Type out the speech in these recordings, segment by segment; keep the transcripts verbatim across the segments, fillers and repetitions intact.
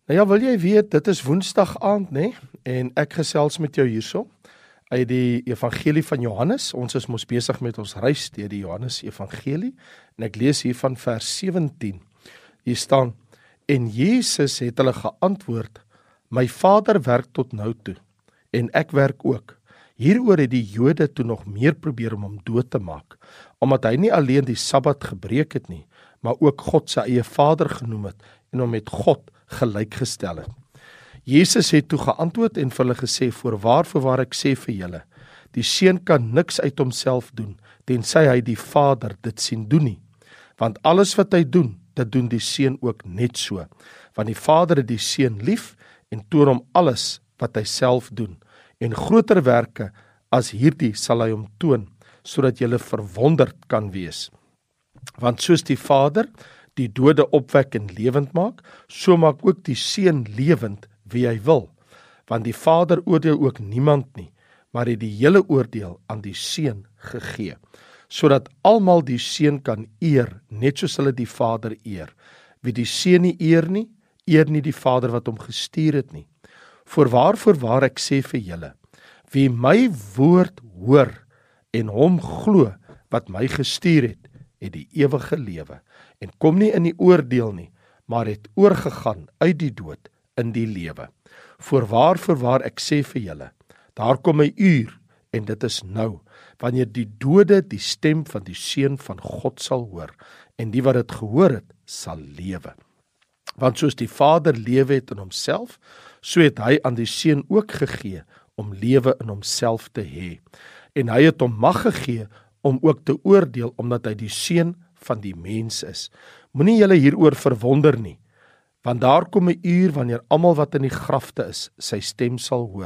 Nou ja, wil jy weet, dit is Woensdag aand, né? En ek gesels met jou hierso uit die Evangelie van Johannes. Ons is mos besig met ons reis deur die Johannes Evangelie en ek lees hier van vers sewentien. Hier staan: En Jesus het hulle geantwoord: My Vader werk tot nou toe en ek werk ook. Hieroor het die Jode toe nog meer probeer om hom dood te maak, omdat hy nie alleen die Sabbat gebreek het nie, maar ook God sy eie Vader genoem het en hom met God gelyk gestel het. Jesus het toe geantwoord en vir hulle gesê: Voorwaar, voorwaar ek sê vir julle, die seun kan niks uit homself doen, tensy hy die Vader dit sien doen nie. Want alles wat hy doen, dit doen die seun ook net so. Want die Vader het die seun lief en toon hom alles wat hy self doen. En groter werke as hierdie sal hy hom toon, sodat julle verwonderd kan wees. Want soos die Vader die dode opwek en lewend maak, so maak ook die seun lewend wie hy wil. Want die Vader oordeel ook niemand nie, maar het die hele oordeel aan die seun gegee, sodat almal die seun kan eer, net soos hulle die Vader eer. Wie die seun nie eer nie, eer nie die Vader wat hom gestuur het nie. Voorwaar, voorwaar ek sê vir julle, wie my woord hoor en hom glo wat my gestuur het, het die ewige lewe en kom nie in die oordeel nie, maar het oorgegaan uit die dood in die lewe. Voorwaar, voorwaar ek sê vir julle, daar kom 'n uur en dit is nou, wanneer die dode die stem van die Seun van God sal hoor, en die wat dit gehoor het, sal lewe. Want soos die Vader lewe het in homself, so het hy aan die Seun ook gegee om lewe in homself te hê. En hy het hom mag gegee om ook te oordeel, omdat hy die Seun van die mens is. Moenie julle hieroor verwonder nie, want daar kom 'n uur wanneer almal wat in die grafte is, sy stem sal hoor,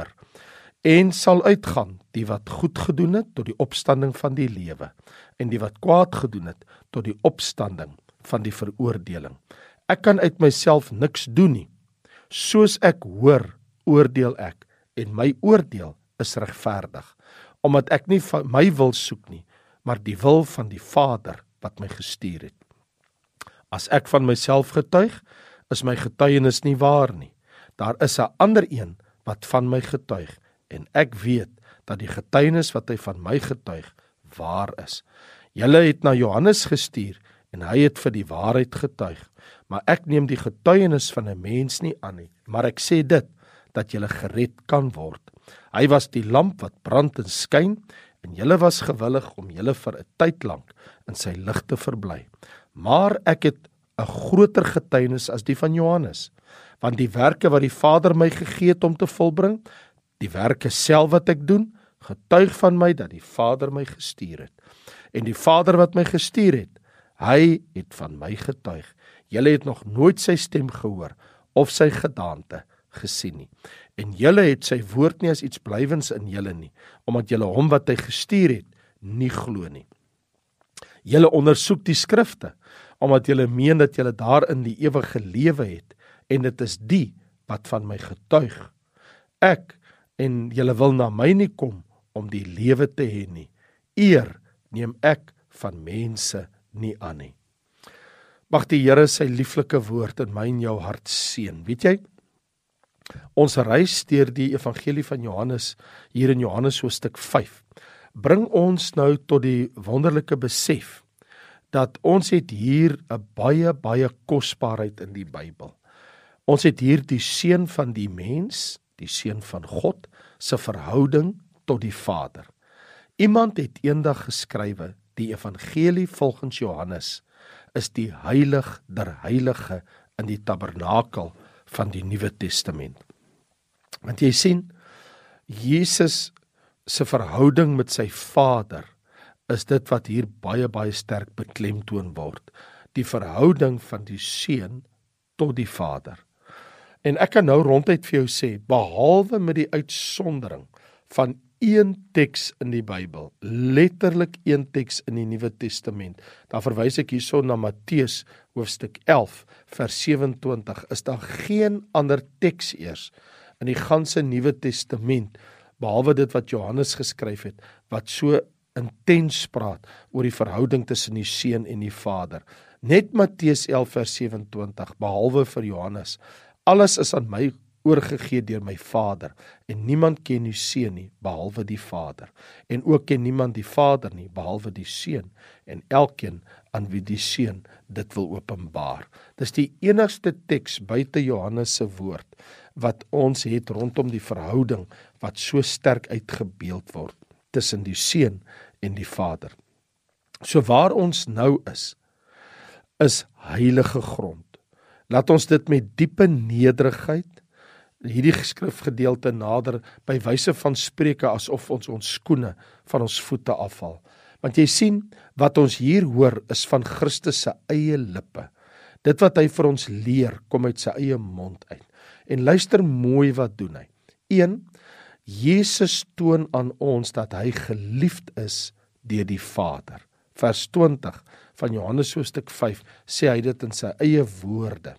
en sal uitgaan, die wat goed gedoen het, tot die opstanding van die lewe, en die wat kwaad gedoen het, tot die opstanding van die veroordeling. Ek kan uit myself niks doen nie. Soos ek hoor, oordeel ek, en my oordeel is regverdig, omdat ek nie van my wil soek nie, maar die wil van die Vader wat my gestuur het. As ek van myself getuig, is my getuienis nie waar nie. Daar is 'n ander een wat van my getuig, en ek weet dat die getuienis wat hy van my getuig, waar is. Julle het na Johannes gestuur, en hy het vir die waarheid getuig, maar ek neem die getuienis van 'n mens nie aan nie, maar ek sê dit, dat julle gered kan word. Hy was die lamp wat brand en skyn, en julle was gewillig om julle vir 'n tyd lank in sy lig te verbly. Maar ek het 'n groter getuienis as die van Johannes, want die werke wat die Vader my gegee het om te volbring, die werke self wat ek doen, getuig van my dat die Vader my gestuur het. En die Vader wat my gestuur het, hy het van my getuig. Julle het nog nooit sy stem gehoor of sy gedaante gesien nie. En julle het sy woord nie as iets blywends in julle nie, omdat julle hom wat hy gestuur het, nie glo nie. Julle ondersoek die skrifte, omdat julle meen dat julle daarin die ewige lewe het, en dit is die wat van my getuig. Ek en julle wil na my nie kom om die lewe te hê nie. Eer neem ek van mense nie aan nie. Mag die Here sy lieflike woord in my en jou hart seën. Weet jy, ons reis deur die Evangelie van Johannes, hier in Johannes hoofstuk vyf, bring ons nou tot die wonderlike besef, dat ons het hier 'n baie, baie kosbaarheid in die Bybel. Ons het hier die seun van die mens, die seun van God, se verhouding tot die Vader. Iemand het eendag geskrywe, die Evangelie volgens Johannes is die heilig der heilige in die tabernakel van die Nuwe Testament. Want jy sien, Jesus se verhouding met sy Vader is dit wat hier baie, baie sterk beklemtoon word. Die verhouding van die Seun tot die Vader. En ek kan nou ronduit vir jou sê, behalwe met die uitsondering van een teks in die Bybel, letterlik een teks in die Nuwe Testament, dan verwys ek hierso na Matteus hoofstuk elf, vers sewe-en-twintig, is daar geen ander teks eers in die ganse Nuwe Testament, behalwe dit wat Johannes geskryf het, wat so intens praat oor die verhouding tussen die Seun en die Vader. Net Matteus elf vers sewe-en-twintig, behalwe vir Johannes. alles is aan my oorgegee deur my Vader, en niemand ken die Seun nie, behalwe die Vader, en ook ken niemand die Vader nie, behalwe die Seun, en elkeen aan wie die Seun dit wil openbaar. Dis die enigste teks buite Johannes se woord, wat ons het rondom die verhouding, wat so sterk uitgebeeld word, tussen die Seun en die Vader. So waar ons nou is, is heilige grond. Laat ons dit met diepe nederigheid, hierdie skrifgedeelte nader, by wyse van spreuke, asof ons ons skoene van ons voete afval. Want jy sien, wat ons hier hoor, is van Christus se eie lippe. Dit wat hy vir ons leer, kom uit sy eie mond uit. En luister mooi, wat doen hy? een. Jesus toon aan ons dat hy geliefd is deur die Vader. Vers twintig van Johannes hoofstuk vyf sê hy dit in sy eie woorde.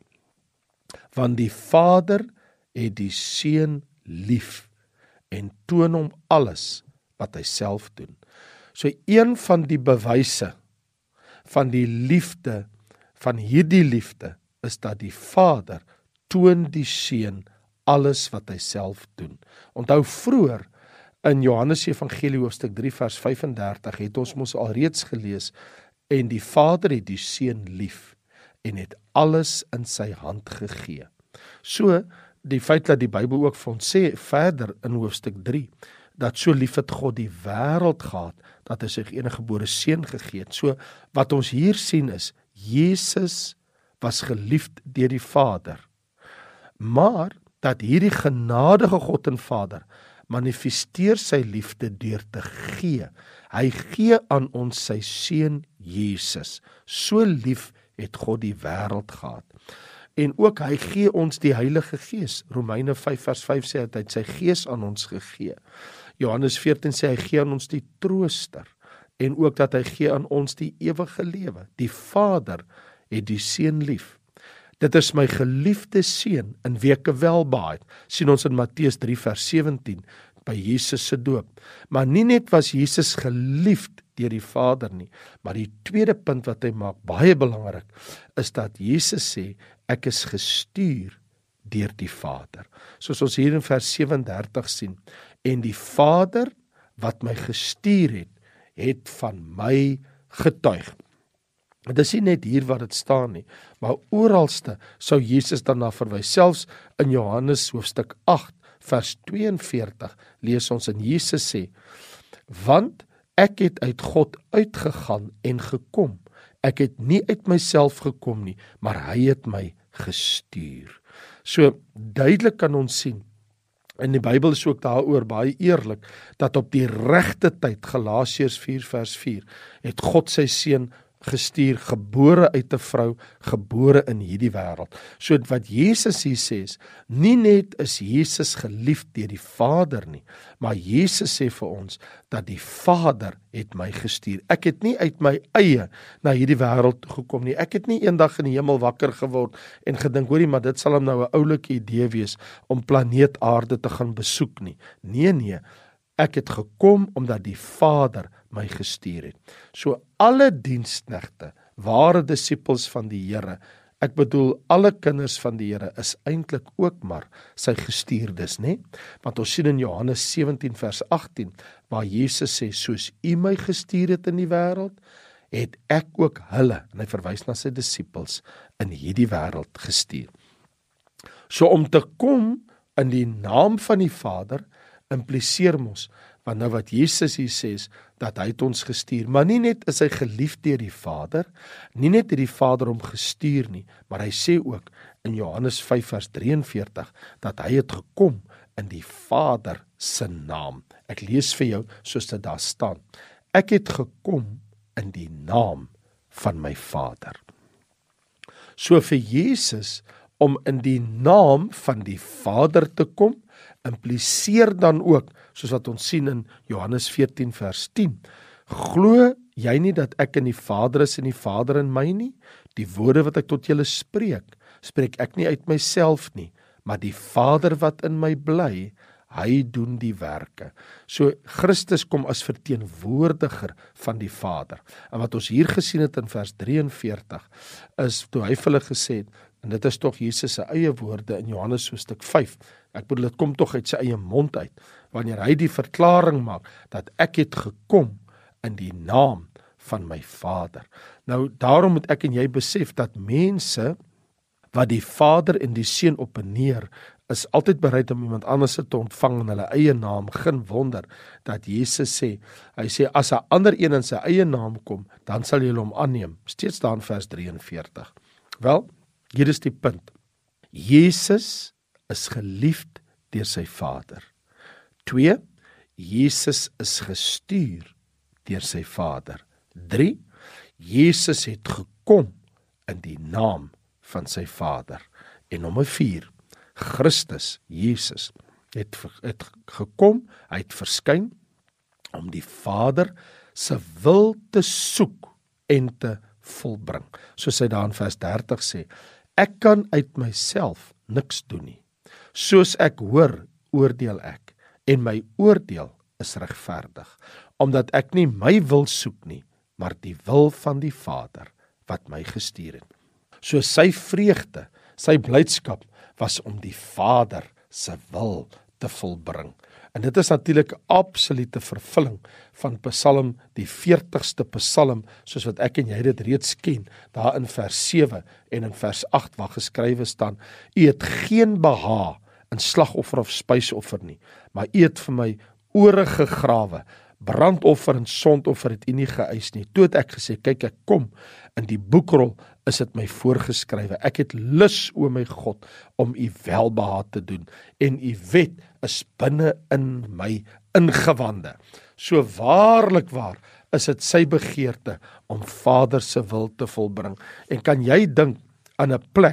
Want die Vader het die Seun lief en toon hom alles wat hy self doen. So een van die bewyse van die liefde, van hierdie liefde, is dat die Vader toon die Seun alles wat hy self doen. Onthou vroeër in Johannes Evangelie hoofstuk drie vers vyf-en-dertig het ons mos alreeds gelees, en die Vader het die Seun lief en het alles in sy hand gegee. So die feit dat die Bybel ook vir ons sê verder in hoofstuk drie, dat so lief het God die wêreld gehad, dat hy sy enige gebore seun gegee het. So wat ons hier sien is, Jesus was geliefd deur die Vader, maar dat hierdie genadige God en Vader manifesteer sy liefde deur te gee. Hy gee aan ons sy seun Jesus. So lief het God die wêreld gehad. En ook hy gee ons die Heilige Gees. Romeine vyf vers vyf sê dat hy sy Gees aan ons gegee. Johannes veertien sê hy gee aan ons die Trooster, en ook dat hy gee aan ons die ewige lewe. Die Vader het die Seun lief. Dit is my geliefde Seun, in wie ek welbehaag, sien ons in Matteus drie vers sewentien, by Jesus se doop. Maar nie net was Jesus geliefd deur die Vader nie, maar die tweede punt wat hy maak, baie belangrik, is dat Jesus sê, ek is gestuur deur die Vader. Soos ons hier in vers sewe-en-dertig sien, en die Vader wat my gestuur het, het van my getuig. Dit is nie net hier wat dit staan nie, maar oralste sou Jesus daarna verwys. Selfs in Johannes hoofstuk agt vers tweeënveertig lees ons en Jesus sê, want ek het uit God uitgegaan en gekom. Ek het nie uit myself gekom nie, maar hy het my gestuur. So duidelik kan ons sien, en die Bybel is ook daaroor baie eerlik, dat op die regte tyd, Galasiërs vier vers vier, het God sy seun gestuur, gebore uit 'n vrou, gebore in hierdie wêreld. So wat Jesus hier sê is, nie net is Jesus geliefd deur die Vader nie, maar Jesus sê vir ons, dat die Vader het my gestuur. Ek het nie uit my eie na hierdie wêreld gekom nie. Ek het nie eendag in die hemel wakker geword en gedink, hoorie, maar dit sal hom nou 'n oulike idee wees om planeet Aarde te gaan besoek nie. Nee, nee. Ek het gekom omdat die Vader my gestuur het. So alle diensknegte, ware disippels van die Here, ek bedoel alle kinders van die Here, is eintlik ook maar sy gestuurdes, né? Want ons sien in Johannes sewentien vers agttien, waar Jesus sê, soos U my gestuur het in die wêreld, het ek ook hulle, en hy verwys na sy disippels, in hierdie wêreld gestuur. So om te kom in die naam van die Vader, impliseer mos, want nou wat Jesus hier sê, dat hy het ons gestuur, maar nie net is hy geliefd deur die Vader, nie net het die Vader hom gestuur nie, maar hy sê ook in Johannes vyf vers drieënveertig, dat hy het gekom in die Vader se naam. Ek lees vir jou soos dit daar staan. Ek het gekom in die naam van my Vader. So vir Jesus, om in die naam van die Vader te kom, impliseer dan ook, soos wat ons sien in Johannes veertien vers tien, glo jy nie dat ek in die Vader is en die Vader in my nie? Die woorde wat ek tot julle spreek, spreek ek nie uit myself nie, maar die Vader wat in my bly, hy doen die werke. So Christus kom as verteenwoordiger van die Vader. En wat ons hier gesien het in vers drieënveertig, is toe hy vir hulle gesê het, En dit is tog Jesus se eie woorde in Johannes hoofstuk vyf. Ek bedoel, dit kom tog uit sy eie mond uit, wanneer hy die verklaring maak, dat ek het gekom in die naam van my Vader. Nou, daarom moet ek en jy besef, dat mense, wat die Vader en die Seun op en neer, is altyd bereid om iemand anders te ontvang in hulle eie naam. Geen wonder, dat Jesus sê, hy sê, as 'n ander een in sy eie naam kom, dan sal julle hom aanneem. Steeds daar in vers drieënveertig. Wel, hier is die punt. Jesus is geliefd deur sy Vader. Twee, Jesus is gestuur deur sy Vader. Drie, Jesus het gekom in die naam van sy Vader. En nommer vier, Christus, Jesus, het, het gekom, hy het verskyn, om die Vader se wil te soek en te volbring. Soos hy daar in vers dertig sê, ek kan uit myself niks doen nie. Soos ek hoor, oordeel ek, en my oordeel is regverdig, omdat ek nie my wil soek nie, maar die wil van die Vader, wat my gestuur het. So sy vreugde, sy blydskap, was om die Vader se wil te volbring. En dit is natuurlik 'n absolute vervulling van Psalm, die veertigste Psalm, soos wat ek en jy dit reeds ken, daar in vers sewe en in vers agt, waar geskrywe staan, U het geen behaag in slagoffer of spysoffer nie, maar U het vir my ore gegrawe, brandoffer en sondoffer het U nie geëis nie. Toe het ek gesê, kyk, ek kom, in die boekrol is dit my voorgeskrywe. Ek het lus, o my God, om U welbehaag te doen, en U wet is binne in my ingewande. So waarlik waar is dit sy begeerte om Vader se wil te volbring. En kan jy dink aan 'n plek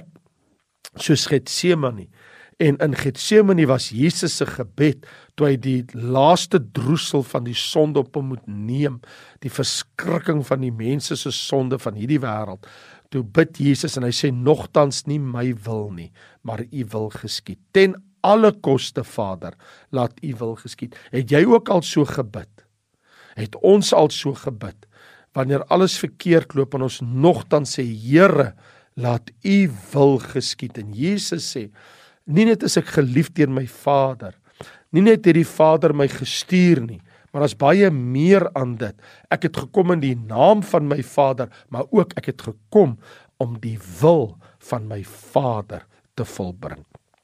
soos Getsemane? En in Getsemane was Jesus se gebed, toe hy die laaste droesel van die sonde op hom moet neem, die verskrikking van die mense se sonde van hierdie wêreld. Toe bid Jesus en hy sê, nogtans nie my wil nie, maar U wil geskied. Ten alle koste, Vader, laat U wil geskied. Het jy ook al so gebid? Het ons al so gebid? Wanneer alles verkeerd loop en ons nogtans sê, Here, laat U wil geskied. En Jesus sê, nie net is ek geliefd deur my Vader, nie net het die Vader my gestuur nie, maar as baie meer aan dit. Ek het gekom in die naam van my Vader, maar ook ek het gekom om die wil van my Vader te volbring.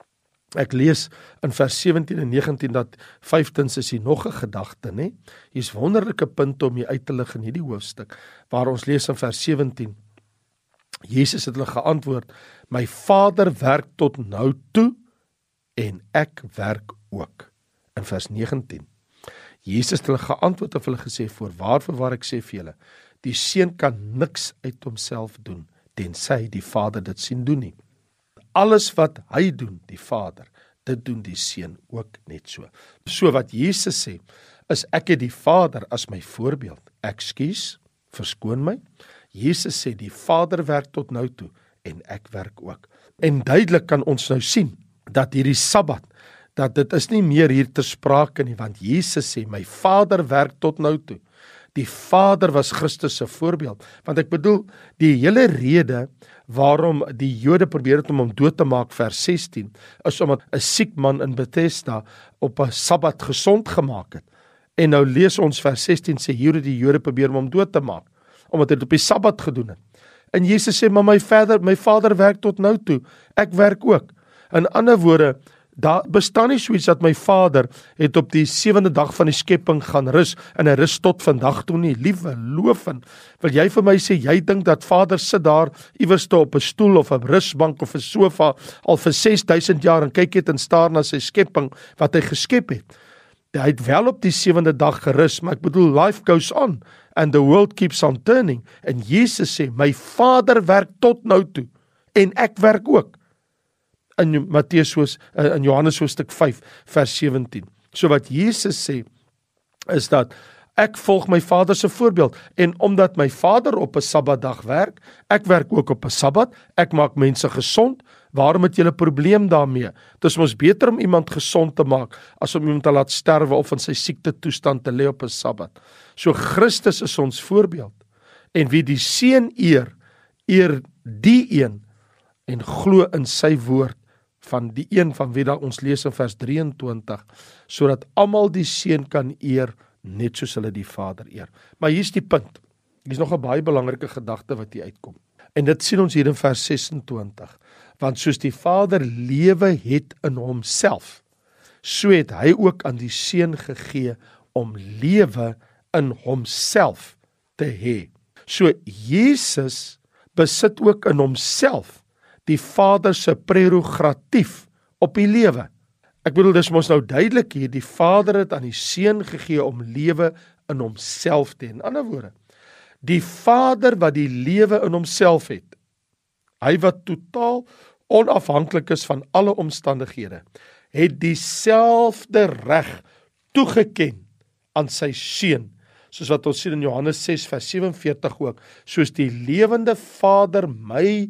Ek lees in vers sewentien en negentien dat vyftens is hier nog 'n gedagte, né? Hier is wonderlike punte om hier uit te lig in hierdie hoofstuk, waar ons lees in vers sewentien. Jesus het hulle geantwoord, my Vader werk tot nou toe, en ek werk ook. In vers negentien. Jesus het hulle geantwoord of hulle gesê, voorwaar, voorwaar ek sê vir julle, die Seun kan niks uit homself doen, tensy die Vader dit sien doen nie. Alles wat hy doen, die Vader, dit doen die Seun ook net so. So wat Jesus sê, is ek het die Vader as my voorbeeld. Ekskuus, verskoon my. Jesus sê, die Vader werk tot nou toe, en ek werk ook. En duidelik kan ons nou sien, dat hierdie Sabbat, dat dit is nie meer hier ter sprake nie, want Jesus sê, my Vader werk tot nou toe. Die Vader was Christus se voorbeeld, want ek bedoel, die hele rede waarom die Jode probeer het om hom dood te maak, vers sestien, is omdat 'n siek man in Bethesda op 'n Sabbat gesond gemaak het. En nou lees ons vers sestien, sê hier het die Jode probeer om hom dood te maak, omdat hy dit op die Sabbat gedoen het. En Jesus sê, maar my vader, my Vader werk tot nou toe, ek werk ook. In ander woorde, daar bestaan nie soiets dat my Vader het op die sewende dag van die skepping gaan rus, en hy rus tot vandag toe nie. Liewe loofin, wil jy vir my sê, jy dink dat Vader sit daar iewers op 'n stoel of 'n rusbank of 'n sofa al vir ses duisend jaar en kyk het en staar na sy skepping wat hy geskep het. Hy het wel op die sewende dag gerus, maar ek bedoel, life goes on and the world keeps on turning. En Jesus sê, my Vader werk tot nou toe en ek werk ook. In Matteus soos in Johannes hoofstuk vyf vers sewentien. So wat Jesus sê is dat ek volg my Vader se voorbeeld, en omdat my Vader op 'n Sabbatdag werk, ek werk ook op 'n Sabbat, ek maak mense gesond. Waarom het jy 'n probleem daarmee? Dit is mos beter om iemand gesond te maak as om iemand te laat sterwe of in sy siekte toestand te lê op 'n Sabbat. So Christus is ons voorbeeld, en wie die Seun eer, eer die een en glo in sy woord, van die een van wie dat ons lees in vers drieëntwintig, sodat almal die Seun kan eer, net soos hulle die Vader eer. Maar hier's die punt, hier's nog 'n baie belangrike gedagte wat hier uitkom, en dit sien ons hier in vers sesentwintig, want soos die Vader lewe het in homself, so het hy ook aan die Seun gegee om lewe in homself te hê. So Jesus besit ook in homself die Vader se prerogatief op die lewe. Ek bedoel, dis mos nou duidelik hier, die Vader het aan die Seun gegee om lewe in homself te hê. In ander woorde, die Vader wat die lewe in homself het, hy wat totaal onafhanklik is van alle omstandighede, het dieselfde reg toegeken aan sy Seun, soos wat ons sien in Johannes ses vers sewenveertig ook, soos die lewende Vader my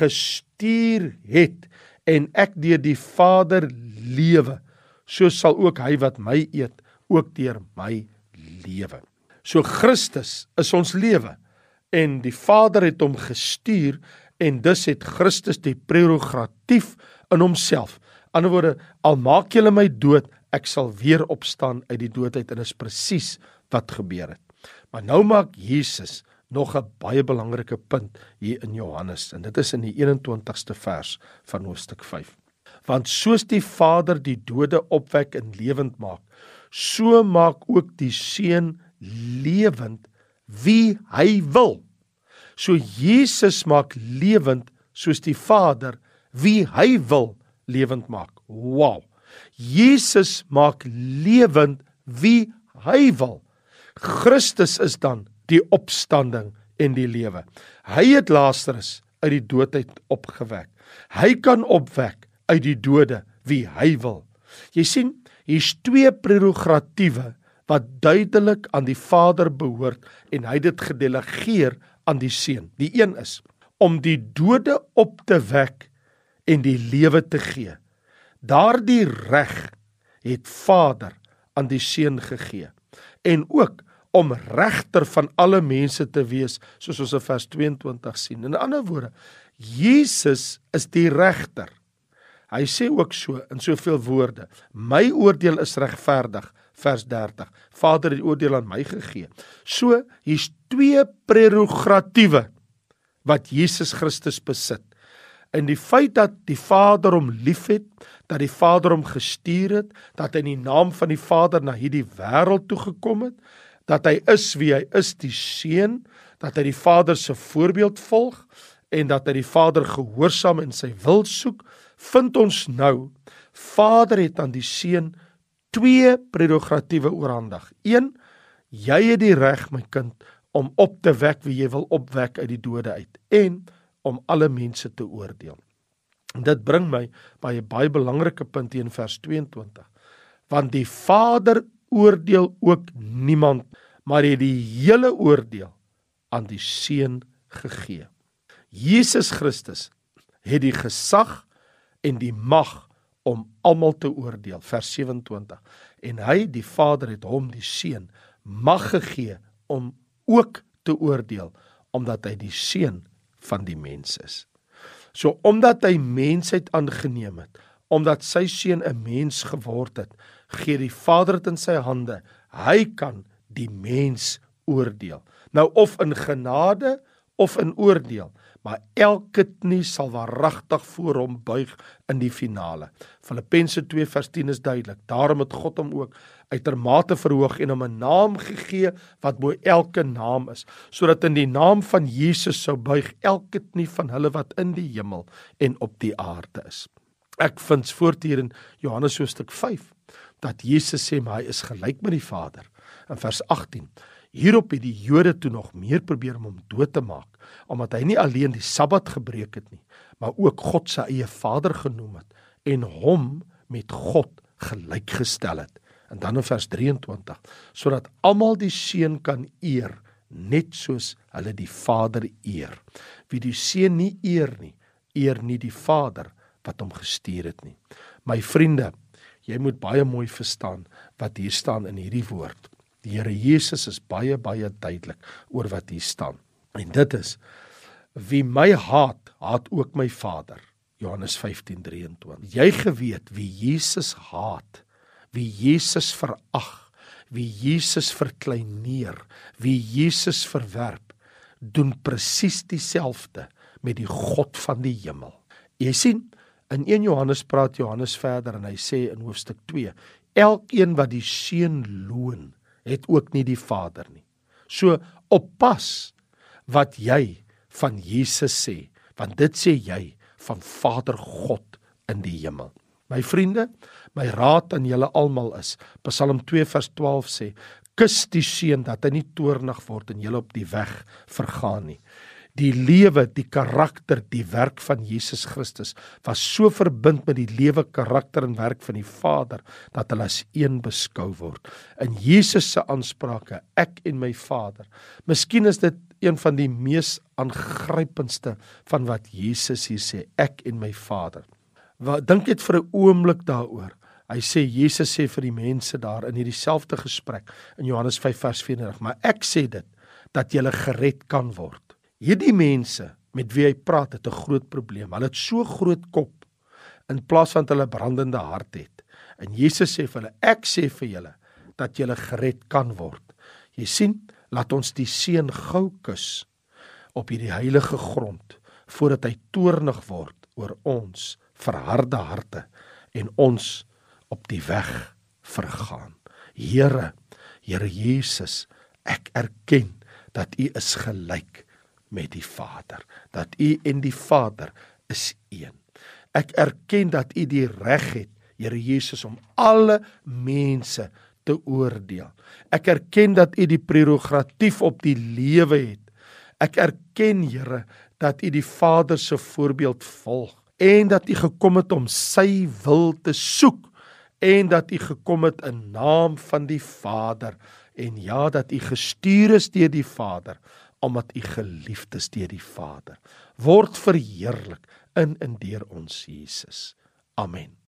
gestuur het, en ek deur die Vader lewe, so sal ook hy wat my eet, ook deur my lewe. So Christus is ons lewe, en die Vader het hom gestuur, en dus het Christus die prerogatief in homself. Ander woorde, al maak julle my dood, ek sal weer opstaan uit die doodheid, en is presies wat gebeur het. Maar nou maak Jesus nog 'n baie belangrike punt hier in Johannes, en dit is in die eenentwintigste vers van hoofstuk vyf. Want soos die Vader die dode opwek en lewend maak, so maak ook die Seun lewend wie hy wil. So Jesus maak lewend soos die Vader wie hy wil lewend maak. Wow! Jesus maak lewend wie hy wil. Christus is dan die opstanding en die lewe. Hy het Lazarus uit die doodheid opgewek. Hy kan opwek uit die dode wie hy wil. Jy sien, hier's twee prerogatiewe wat duidelik aan die Vader behoort, en hy het dit gedelegeer aan die Seun. Die een is om die dode op te wek en die lewe te gee. Daardie reg het Vader aan die Seun gegee. En ook om regter van alle mense te wees, soos ons in vers tweeëntwintig sien. In ander woorde, Jesus is die regter. Hy sê ook so in soveel woorde, my oordeel is regverdig, vers dertig. Vader het die oordeel aan my gegee. So, hier's twee prerogatiewe wat Jesus Christus besit. En die feit dat die Vader hom liefhet, dat die Vader hom gestuur het, dat hy in die naam van die Vader na hierdie wêreld toe gekom het, dat hy is wie hy is, die Seun, dat hy die Vader se voorbeeld volg, en dat hy die Vader gehoorsaam en sy wil soek, vind ons nou, Vader het aan die Seun twee prerogatiewe oorhandig. Een, jy het die reg, my kind, om op te wek wie jy wil opwek uit die dode uit, en om alle mense te oordeel. En dit bring my by 'n baie belangrike punt hier in vers tweeëntwintig. Want die Vader oordeel ook niemand, maar het die hele oordeel aan die Seun gegee. Jesus Christus het die gesag en die mag om almal te oordeel, vers sewenentwintig. En hy, die Vader, het hom, die Seun, mag gegee om ook te oordeel, omdat hy die Seun van die mens is. So, omdat hy mensheid aangeneem het, omdat sy Seun 'n mens geword het, gee die Vader dit in sy hande, hy kan die mens oordeel. Nou, of in genade, of in oordeel, maar elke knie sal waaragtig voor hom buig in die finale. Filippense twee vers tien is duidelik, daarom het God hom ook uitermate verhoog en hom 'n naam gegee wat bo elke naam is, sodat in die naam van Jesus sou buig elke knie van hulle wat in die hemel en op die aarde is. Ek vind voort hier in Johannes hoofstuk vyf, dat Jesus sê, maar hy is gelyk met die Vader. In vers agttien, hierop het die Jode toe nog meer probeer om hom dood te maak, omdat hy nie alleen die Sabbat gebreek het nie, maar ook God sy eie Vader genoem het, en hom met God gelyk gestel het. En dan in vers drieëntwintig, sodat almal die Seun kan eer, net soos hulle die Vader eer. Wie die Seun nie eer nie, eer nie die Vader wat hom gestuur het nie. My vriende, jy moet baie mooi verstaan wat hier staan in hierdie woord. Die Here Jesus is baie, baie duidelik oor wat hier staan. En dit is, wie my haat, haat ook my Vader. Johannes vyftien drieëntwintig. Jy geweet wie Jesus haat, wie Jesus verag, wie Jesus verkleineer, wie Jesus verwerp, doen presies dieselfde met die God van die hemel. Jy sien, in een Johannes praat Johannes verder en hy sê in hoofstuk twee, elkeen wat die Seun loon, het ook nie die Vader nie. So oppas wat jy van Jesus sê, want dit sê jy van Vader God in die hemel. My vriende, my raad aan julle almal is, Psalm twee vers twaalf sê, kus die Seun dat hy nie toornig word en julle op die weg vergaan nie. Die lewe, die karakter, die werk van Jesus Christus was so verbind met die lewe, karakter en werk van die Vader, dat hulle as een beskou word. In Jesus se aansprake, ek en my Vader. Miskien is dit een van die mees aangrypendste van wat Jesus hier sê, ek en my Vader. Dink net vir 'n oomblik daaroor. Hy sê, Jesus sê vir die mense daar in hierdie selfde gesprek, in Johannes vyf vers vyf-en-dertig, maar ek sê dit, dat julle gered kan word. Hierdie mense met wie hy praat het 'n groot probleem. Hulle het so groot kop in plaas van hulle brandende hart het. En Jesus sê vir hulle, ek sê vir julle dat julle gered kan word. Jy sien, laat ons die Seun gou kus op hierdie heilige grond voordat hy toornig word oor ons verharde harte en ons op die weg vergaan. Here, Here Jesus, ek erken dat U is gelyk met die Vader, dat U en die Vader is een. Ek erken dat U die reg het, Here Jesus, om alle mense te oordeel. Ek erken dat U die prerogatief op die lewe het. Ek erken, Here, dat U die Vader se voorbeeld volg en dat U gekom het om sy wil te soek en dat U gekom het in naam van die Vader en ja, dat U gestuur is deur die Vader omdat U geliefd is deur die Vader. Word verheerlik in en deur ons Jesus. Amen.